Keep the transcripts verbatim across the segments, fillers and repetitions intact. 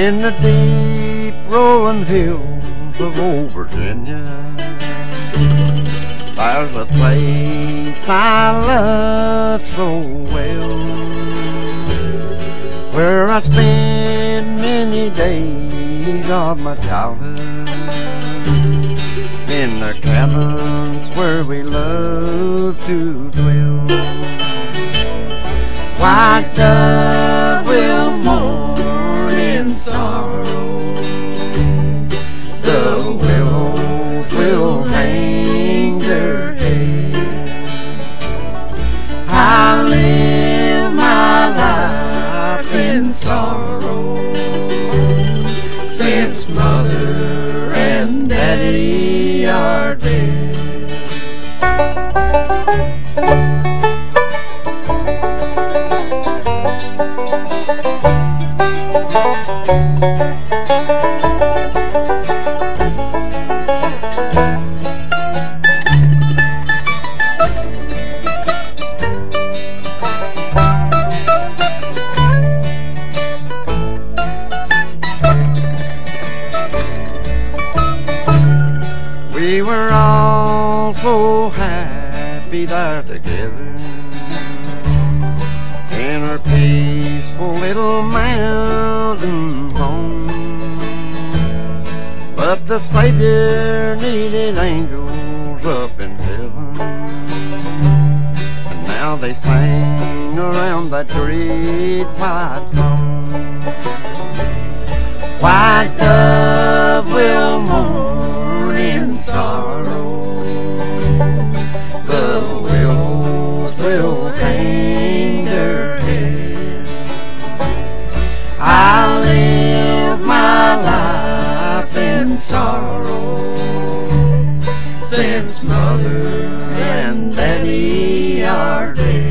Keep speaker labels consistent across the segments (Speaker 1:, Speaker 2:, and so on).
Speaker 1: In the deep rolling hills of old Virginia, there's a place I love so well, where I spent many days of my childhood, in the cabins where we loved to dwell. White dove will mourn in sorrow, the willows will hang their head. I live my life in sorrow, since mother and daddy are dead. We were all so happy there together in our peaceful little mountain home, but the Savior needed angels up in heaven, and now they sang around that great white throne. White dove will mourn in sorrow, the willows will hang their head. I live my life in sorrow, since mother and daddy are dead.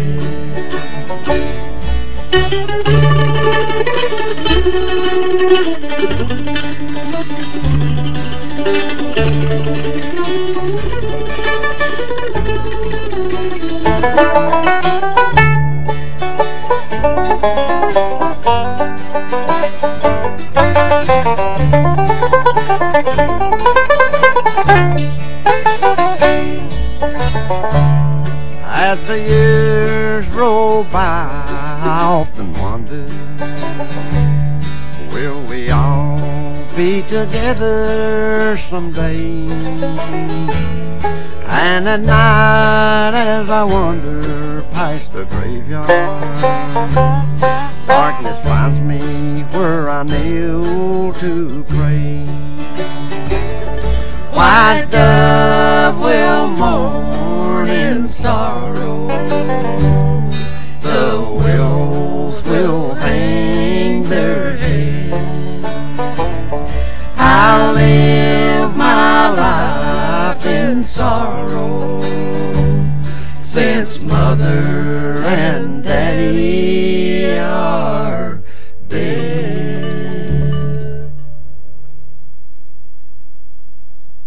Speaker 1: As the years roll by, I often wonder, will we all be together someday? And at night as I wander past the graveyard, darkness finds me where I kneel to pray. White dove will mourn in sorrow, the willows will hang their head. I live my life in sorrow, since mother and daddy